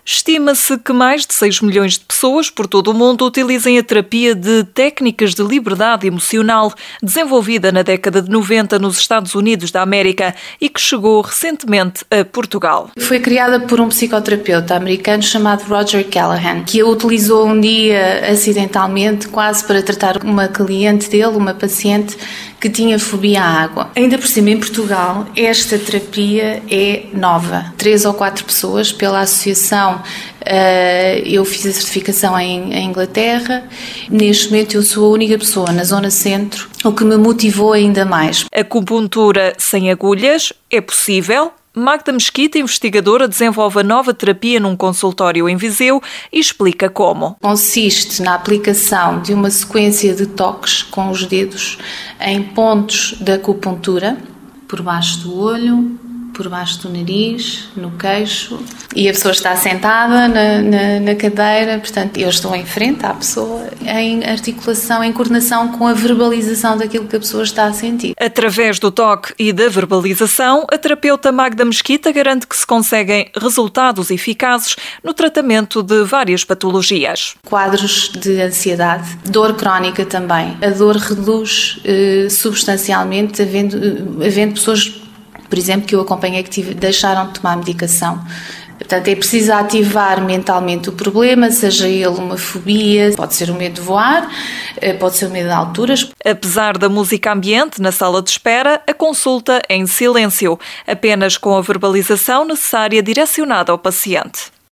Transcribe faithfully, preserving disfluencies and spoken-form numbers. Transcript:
Estima-se que mais de seis milhões de pessoas por todo o mundo utilizem a terapia de técnicas de liberdade emocional, desenvolvida na década de noventa nos Estados Unidos da América e que chegou recentemente a Portugal. Foi criada por um psicoterapeuta americano chamado Roger Callahan, que a utilizou um dia acidentalmente, quase para tratar uma cliente dele, uma paciente que tinha fobia à água. Ainda por cima, em Portugal, esta terapia é nova. Três ou quatro pessoas, pela associação, eu fiz a certificação em Inglaterra. Neste momento eu sou a única pessoa na zona centro, o que me motivou ainda mais. A acupuntura sem agulhas é possível? Magda Mesquita, investigadora, desenvolve a nova terapia num consultório em Viseu e explica como. Consiste na aplicação de uma sequência de toques com os dedos em pontos da acupuntura, por baixo do olho, por baixo do nariz, no queixo, e a pessoa está sentada na, na, na cadeira, portanto eu estou em frente à pessoa, em articulação, em coordenação com a verbalização daquilo que a pessoa está a sentir. Através do toque e da verbalização, a terapeuta Magda Mesquita garante que se conseguem resultados eficazes no tratamento de várias patologias. Quadros de ansiedade, dor crónica também. A dor reduz eh, substancialmente, havendo, havendo pessoas, por exemplo, que eu acompanhei que tive, deixaram de tomar medicação. Portanto, é preciso ativar mentalmente o problema, seja ele uma fobia, pode ser o medo de voar, pode ser o medo de alturas. Apesar da música ambiente na sala de espera, a consulta é em silêncio, apenas com a verbalização necessária direcionada ao paciente.